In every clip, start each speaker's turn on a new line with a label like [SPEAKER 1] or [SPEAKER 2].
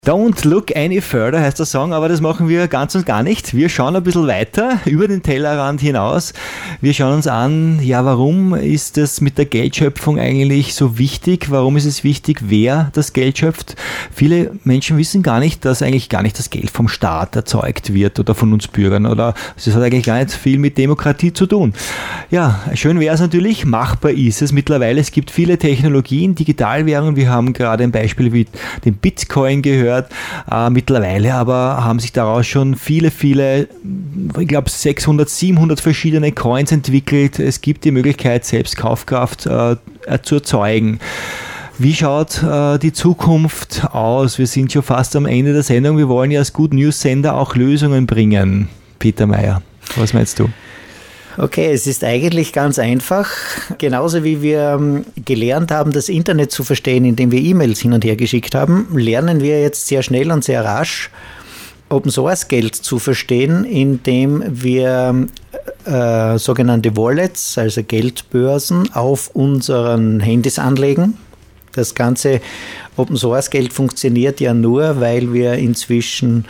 [SPEAKER 1] Don't look any further heißt der Song, aber das machen wir ganz und gar nicht. Wir schauen ein bisschen weiter über den Tellerrand hinaus. Wir schauen uns an, ja, warum ist das mit der Geldschöpfung eigentlich so wichtig? Warum ist es wichtig, wer das Geld schöpft? Viele Menschen wissen gar nicht, dass eigentlich gar nicht das Geld vom Staat erzeugt wird oder von uns Bürgern, oder es hat eigentlich gar nicht viel mit Demokratie zu tun. Ja, schön wäre es natürlich, machbar ist es mittlerweile. Es gibt viele Technologien, Digitalwährungen. Wir haben gerade ein Beispiel wie den Bitcoin gehört. Mittlerweile aber haben sich daraus schon viele, ich glaube 600, 700 verschiedene Coins entwickelt. Es gibt die Möglichkeit, selbst Kaufkraft zu erzeugen. Wie schaut die Zukunft aus? Wir sind schon fast am Ende der Sendung. Wir wollen ja als Good News Sender auch Lösungen bringen. Peter Mayer, was meinst du?
[SPEAKER 2] Okay, es ist eigentlich ganz einfach. Genauso wie wir gelernt haben, das Internet zu verstehen, indem wir E-Mails hin und her geschickt haben, lernen wir jetzt sehr schnell und sehr rasch, Open Source Geld zu verstehen, indem wir sogenannte Wallets, also Geldbörsen, auf unseren Handys anlegen. Das ganze Open Source Geld funktioniert ja nur, weil wir inzwischen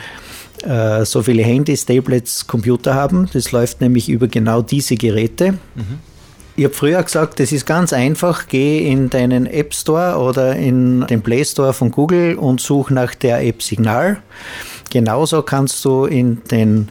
[SPEAKER 2] so viele Handys, Tablets, Computer haben. Das läuft nämlich über genau diese Geräte. Ich habe früher gesagt, das ist ganz einfach. Geh in deinen App Store oder in den Play Store von Google und such nach der App Signal. Genauso kannst du in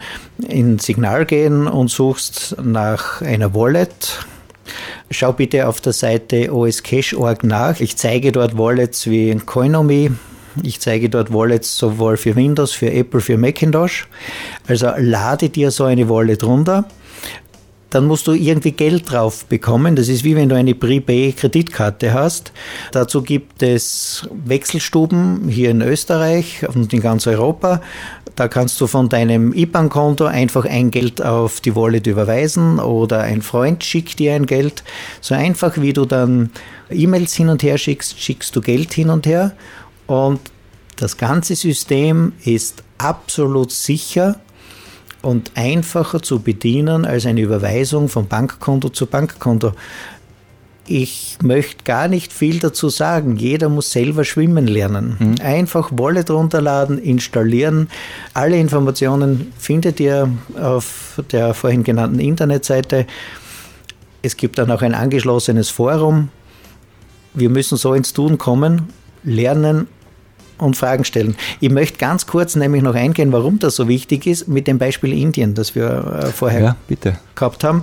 [SPEAKER 2] Signal gehen und suchst nach einer Wallet. Schau bitte auf der Seite oscache.org nach. Ich zeige dort Wallets wie Coinomi. Ich zeige dort Wallets sowohl für Windows, für Apple, für Macintosh. Also lade dir so eine Wallet runter. Dann musst du irgendwie Geld drauf bekommen. Das ist wie wenn du eine Prepay-Kreditkarte hast. Dazu gibt es Wechselstuben hier in Österreich und in ganz Europa. Da kannst du von deinem IBAN-Konto einfach ein Geld auf die Wallet überweisen oder ein Freund schickt dir ein Geld. So einfach wie du dann E-Mails hin und her schickst, schickst du Geld hin und her. Und das ganze System ist absolut sicher und einfacher zu bedienen als eine Überweisung von Bankkonto zu Bankkonto. Ich möchte gar nicht viel dazu sagen. Jeder muss selber schwimmen lernen. Einfach Wallet runterladen, installieren. Alle Informationen findet ihr auf der vorhin genannten Internetseite. Es gibt dann auch ein angeschlossenes Forum. Wir müssen so ins Tun kommen, lernen und Fragen stellen. Ich möchte ganz kurz nämlich noch eingehen, warum das so wichtig ist, mit dem Beispiel Indien, das wir vorher gehabt haben.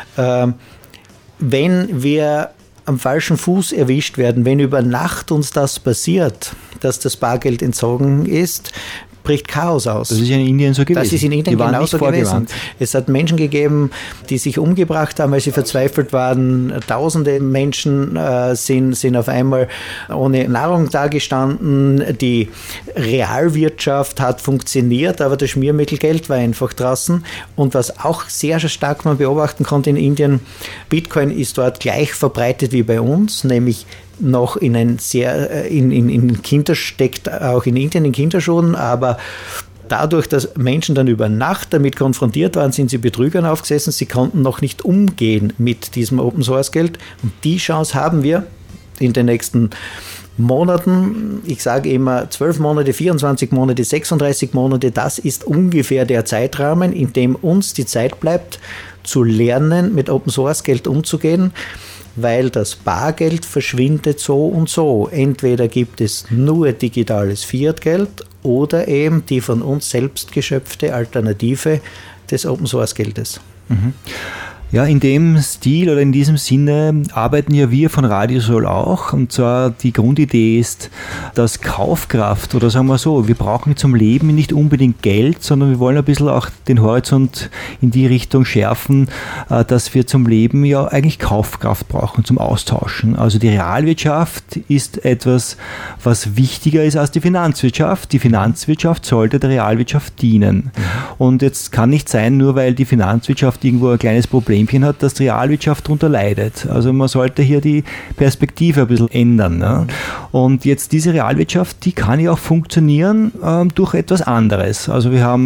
[SPEAKER 2] Wenn wir am falschen Fuß erwischt werden, wenn über Nacht uns das passiert, dass das Bargeld entzogen ist, bricht Chaos aus.
[SPEAKER 1] Das ist ja in Indien so gewesen.
[SPEAKER 2] Das ist in Indien genauso gewesen. Es hat Menschen gegeben, die sich umgebracht haben, weil sie verzweifelt waren. Tausende Menschen sind auf einmal ohne Nahrung dagestanden. Die Realwirtschaft hat funktioniert, aber das Schmiermittelgeld war einfach draußen. Und was auch sehr stark man beobachten konnte in Indien, Bitcoin ist dort gleich verbreitet wie bei uns, nämlich noch in Kinder steckt, auch in Indien in Kinderschuhen, aber dadurch, dass Menschen dann über Nacht damit konfrontiert waren, sind sie Betrügern aufgesessen, sie konnten noch nicht umgehen mit diesem Open Source Geld und die Chance haben wir in den nächsten Monaten, ich sage immer 12 Monate, 24 Monate, 36 Monate, das ist ungefähr der Zeitrahmen, in dem uns die Zeit bleibt, zu lernen, mit Open Source Geld umzugehen, weil das Bargeld verschwindet so und so. Entweder gibt es nur digitales Fiat-Geld oder eben die von uns selbst geschöpfte Alternative des Open-Source-Geldes.
[SPEAKER 1] Ja, in dem Stil oder in diesem Sinne arbeiten ja wir von Radiosol auch. Und zwar die Grundidee ist, dass Kaufkraft, oder sagen wir so, wir brauchen zum Leben nicht unbedingt Geld, sondern wir wollen ein bisschen auch den Horizont in die Richtung schärfen, dass wir zum Leben ja eigentlich Kaufkraft brauchen, zum Austauschen. Also die Realwirtschaft ist etwas, was wichtiger ist als die Finanzwirtschaft. Die Finanzwirtschaft sollte der Realwirtschaft dienen. Und jetzt kann nicht sein, nur weil die Finanzwirtschaft irgendwo ein kleines Problem hat, dass die Realwirtschaft darunter leidet. Also man sollte hier die Perspektive ein bisschen ändern. Ne? Und jetzt diese Realwirtschaft, die kann ja auch funktionieren durch etwas anderes. Also wir haben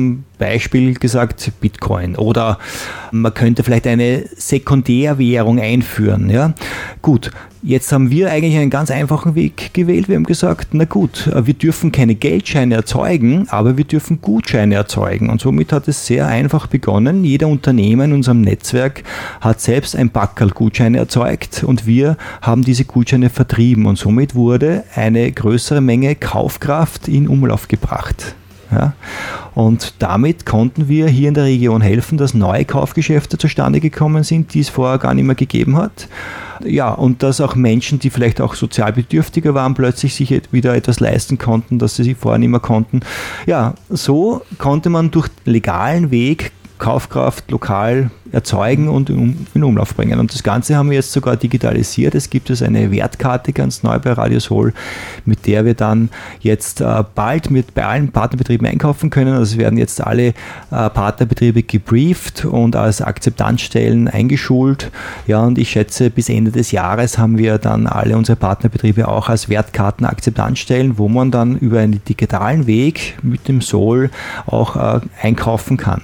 [SPEAKER 1] Beispiel gesagt Bitcoin. Oder man könnte vielleicht eine Sekundärwährung einführen. Ja? Gut, jetzt haben wir eigentlich einen ganz einfachen Weg gewählt. Wir haben gesagt, na gut, wir dürfen keine Geldscheine erzeugen, aber wir dürfen Gutscheine erzeugen. Und somit hat es sehr einfach begonnen. Jeder Unternehmer in unserem Netzwerk hat selbst ein Packerl Gutscheine erzeugt und wir haben diese Gutscheine vertrieben. Und somit wurde eine größere Menge Kaufkraft in Umlauf gebracht. Ja, und damit konnten wir hier in der Region helfen, dass neue Kaufgeschäfte zustande gekommen sind, die es vorher gar nicht mehr gegeben hat. Ja, und dass auch Menschen, die vielleicht auch sozial bedürftiger waren, plötzlich sich wieder etwas leisten konnten, das sie sich vorher nicht mehr konnten. Ja, so konnte man durch legalen Weg Kaufkraft lokal erzeugen und in Umlauf bringen. Und das Ganze haben wir jetzt sogar digitalisiert. Es gibt eine Wertkarte ganz neu bei Radiosol, mit der wir dann jetzt bald bei allen Partnerbetrieben einkaufen können. Also werden jetzt alle Partnerbetriebe gebrieft und als Akzeptanzstellen eingeschult. Ja, und ich schätze, bis Ende des Jahres haben wir dann alle unsere Partnerbetriebe auch als Wertkarten-Akzeptanzstellen, wo man dann über einen digitalen Weg mit dem Sol auch einkaufen kann.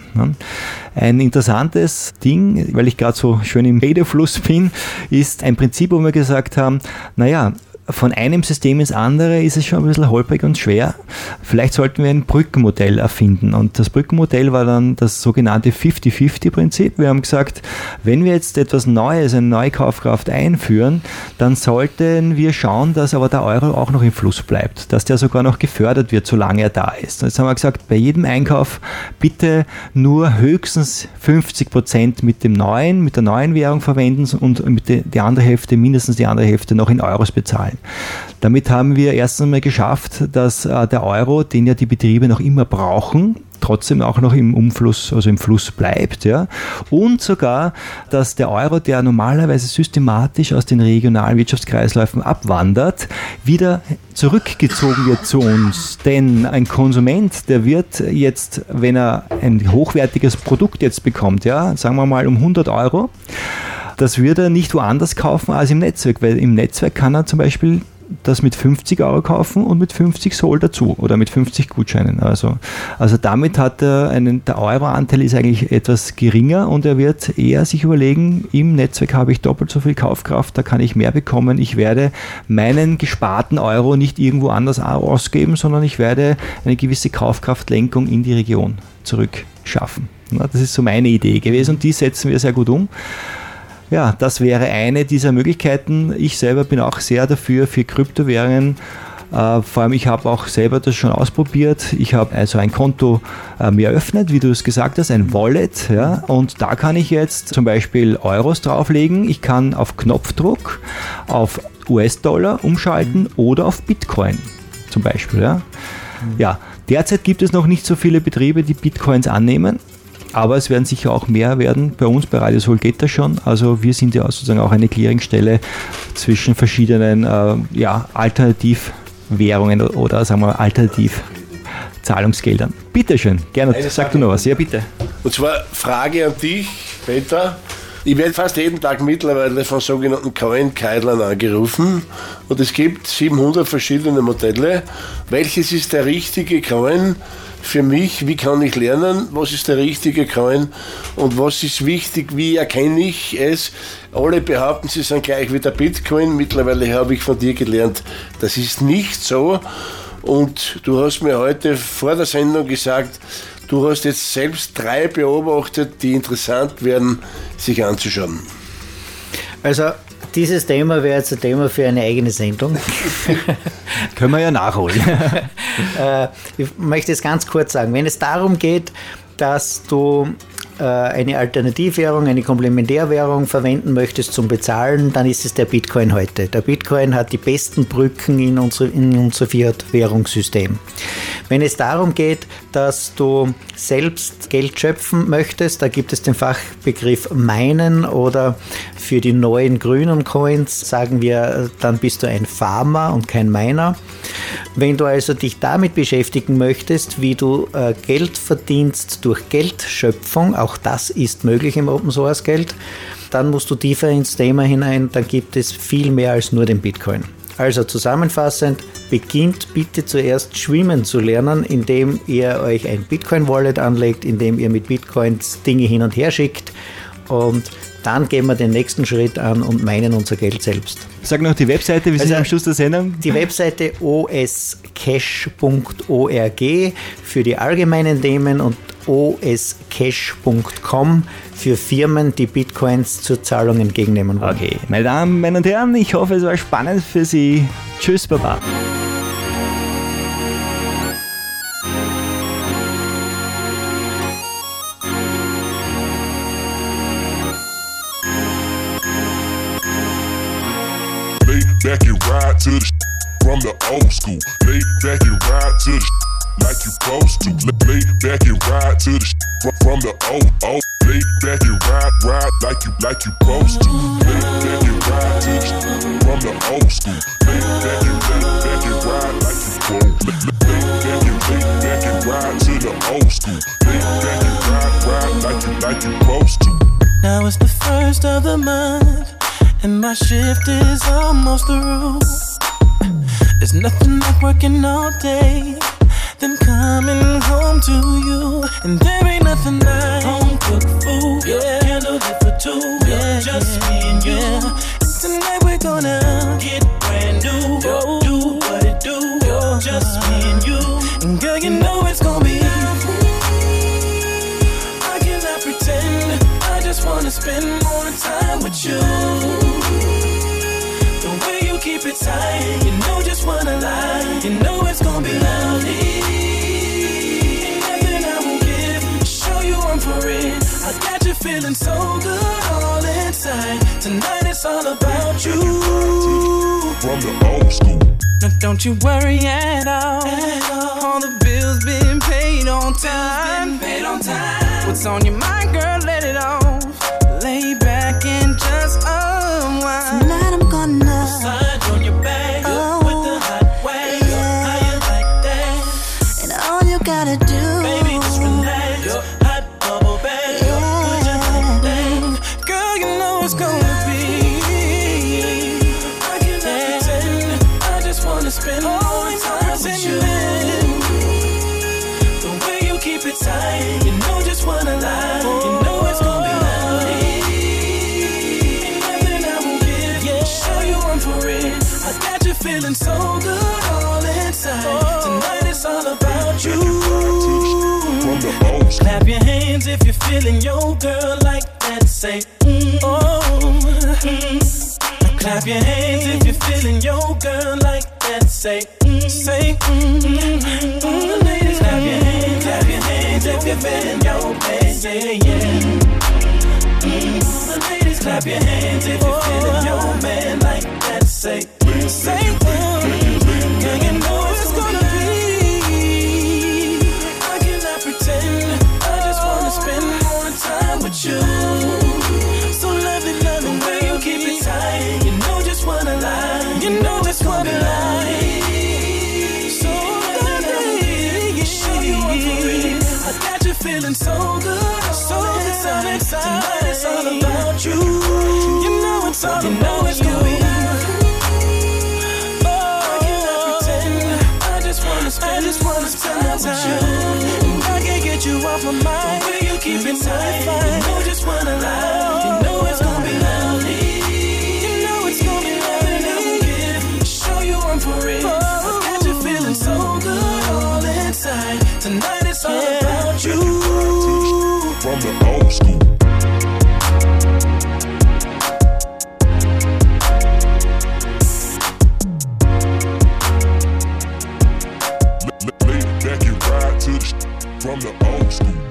[SPEAKER 1] Ein interessantes Ding, weil ich gerade so schön im Redefluss bin, ist ein Prinzip, wo wir gesagt haben, naja, von einem System ins andere ist es schon ein bisschen holprig und schwer. Vielleicht sollten wir ein Brückenmodell erfinden. Und das Brückenmodell war dann das sogenannte 50-50-Prinzip. Wir haben gesagt, wenn wir jetzt etwas Neues, eine neue Kaufkraft einführen, dann sollten wir schauen, dass aber der Euro auch noch im Fluss bleibt, dass der sogar noch gefördert wird, solange er da ist. Und jetzt haben wir gesagt, bei jedem Einkauf bitte nur höchstens 50% mit der neuen Währung verwenden und die andere Hälfte, mindestens die andere Hälfte noch in Euros bezahlen. Damit haben wir erst einmal geschafft, dass der Euro, den ja die Betriebe noch immer brauchen, trotzdem auch noch im Umfluss, also im Fluss bleibt. Ja? Und sogar, dass der Euro, der normalerweise systematisch aus den regionalen Wirtschaftskreisläufen abwandert, wieder zurückgezogen wird zu uns. Denn ein Konsument, der wird jetzt, wenn er ein hochwertiges Produkt jetzt bekommt, ja, sagen wir mal um 100 Euro, das wird er nicht woanders kaufen als im Netzwerk, weil im Netzwerk kann er zum Beispiel das mit 50 Euro kaufen und mit 50 Sol dazu oder mit 50 Gutscheinen. Also damit hat der Euroanteil ist eigentlich etwas geringer und er wird eher sich überlegen, im Netzwerk habe ich doppelt so viel Kaufkraft, da kann ich mehr bekommen. Ich werde meinen gesparten Euro nicht irgendwo anders ausgeben, sondern ich werde eine gewisse Kaufkraftlenkung in die Region zurückschaffen. Das ist so meine Idee gewesen und die setzen wir sehr gut um. Ja, das wäre eine dieser Möglichkeiten. Ich selber bin auch sehr dafür für Kryptowährungen. Vor allem, ich habe auch selber das schon ausprobiert. Ich habe also ein Konto mir eröffnet, wie du es gesagt hast, ein Wallet. Ja, und da kann ich jetzt zum Beispiel Euros drauflegen. Ich kann auf Knopfdruck auf US-Dollar umschalten oder auf Bitcoin zum Beispiel. Ja, derzeit gibt es noch nicht so viele Betriebe, die Bitcoins annehmen. Aber es werden sicher auch mehr werden. Bei uns, bei Radiosol geht das schon. Also wir sind ja sozusagen auch eine Clearingstelle zwischen verschiedenen Alternativwährungen oder sagen wir Alternativzahlungsgeldern. Bitte schön, gerne, sag du noch was. Ja, bitte.
[SPEAKER 3] Und zwar Frage an dich, Peter. Ich werde fast jeden Tag mittlerweile von sogenannten Coin-Keidlern angerufen und es gibt 700 verschiedene Modelle. Welches ist der richtige Coin für mich? Wie kann ich lernen? Was ist der richtige Coin? Und was ist wichtig? Wie erkenne ich es? Alle behaupten, sie sind gleich wie der Bitcoin. Mittlerweile habe ich von dir gelernt, das ist nicht so. Und du hast mir heute vor der Sendung gesagt, du hast jetzt selbst 3 beobachtet, die interessant werden, sich anzuschauen.
[SPEAKER 2] Also dieses Thema wäre jetzt ein Thema für eine eigene Sendung.
[SPEAKER 1] Können wir ja nachholen.
[SPEAKER 2] Ich möchte es ganz kurz sagen. Wenn es darum geht, dass du eine Alternativwährung, eine Komplementärwährung verwenden möchtest zum Bezahlen, dann ist es der Bitcoin heute. Der Bitcoin hat die besten Brücken in unser Fiat-Währungssystem. Wenn es darum geht, dass du selbst Geld schöpfen möchtest, da gibt es den Fachbegriff Minen oder für die neuen grünen Coins sagen wir, dann bist du ein Farmer und kein Miner. Wenn du also dich damit beschäftigen möchtest, wie du Geld verdienst durch Geldschöpfung, auch das ist möglich im Open Source Geld, dann musst du tiefer ins Thema hinein, dann gibt es viel mehr als nur den Bitcoin. Also zusammenfassend, beginnt bitte zuerst schwimmen zu lernen, indem ihr euch ein Bitcoin-Wallet anlegt, indem ihr mit Bitcoins Dinge hin und her schickt, und dann gehen wir den nächsten Schritt an und meinen unser Geld selbst.
[SPEAKER 1] Sag noch die Webseite, wir sind am Schluss der Sendung.
[SPEAKER 2] Die Webseite oscash.org für die allgemeinen Themen und oscash.com für Firmen, die Bitcoins zur Zahlung entgegennehmen wollen.
[SPEAKER 1] Okay, meine Damen, meine Herren, ich hoffe, es war spannend für Sie. Tschüss, Baba.
[SPEAKER 4] Back and ride to the from the old school. Lay back and ride to the like you supposed to. Lay back and ride to the from the old. Lay back and ride like you supposed to. Lay back and ride to the from the old school. Lay back and ride like you supposed to. Lay back and ride to the old school. Lay back and ride like you supposed to.
[SPEAKER 5] Now it's the first of the month, and my shift is almost through. There's nothing like working all day, then coming home to you. And there ain't nothing like home cooked food, yeah. Handled it for two, yeah. Just me and you, yeah. And tonight we're gonna get brand new, do what it do, just me and you. And girl, you know it's gonna be. I cannot pretend, I just wanna spend more time with you. Keep it tight, you know just what I like. You know it's gonna be lovely. Ain't nothing I won't give. Show you I'm for it. I got you feeling so good all inside. Tonight it's all about you.
[SPEAKER 4] From the old school.
[SPEAKER 5] No, don't you worry at all. All the bills been paid on time. What's on your mind, girl? Let it off. Lay back and just unwind.
[SPEAKER 6] Tonight I'm gonna
[SPEAKER 5] slide on your back with the hot wave. Yeah. How you like that?
[SPEAKER 6] And all you gotta do,
[SPEAKER 5] baby, just relax. Hot bubble bath.
[SPEAKER 6] Yeah.
[SPEAKER 5] Would you like that? Girl, you know it's gonna be. I cannot pretend. I just wanna spend more time with you. The way you keep it tight, you know just what I like. You know it's gonna be lovely. I got you feeling so good all inside. Tonight it's all about you. Clap your hands if you're feeling your girl like that. Say, Clap your hands if you're feeling your girl like that. Say, Ladies, clap your hands if you're feeling your man. Say, yeah. Ladies, clap your hands if you're feeling your man like that. Say, girl, you know it's gonna be. I cannot pretend. I just wanna spend more time with you. So lovely, the way you keep it tight. You know just what I like. You know just what I like. So lovely, show you I'm for real. I got you feeling so good, so inside. Tonight it's all about you. You know it's all about you. I just wanna spend time with you. I can't get you off my mind. The way you keep it tight, you know just what I like. You know it's gonna be lovely. You know it's gonna be lovely. And I will give, show you I'm for real. I got you feeling so good all inside. Tonight it's all about you.
[SPEAKER 4] From the old school. From the old school.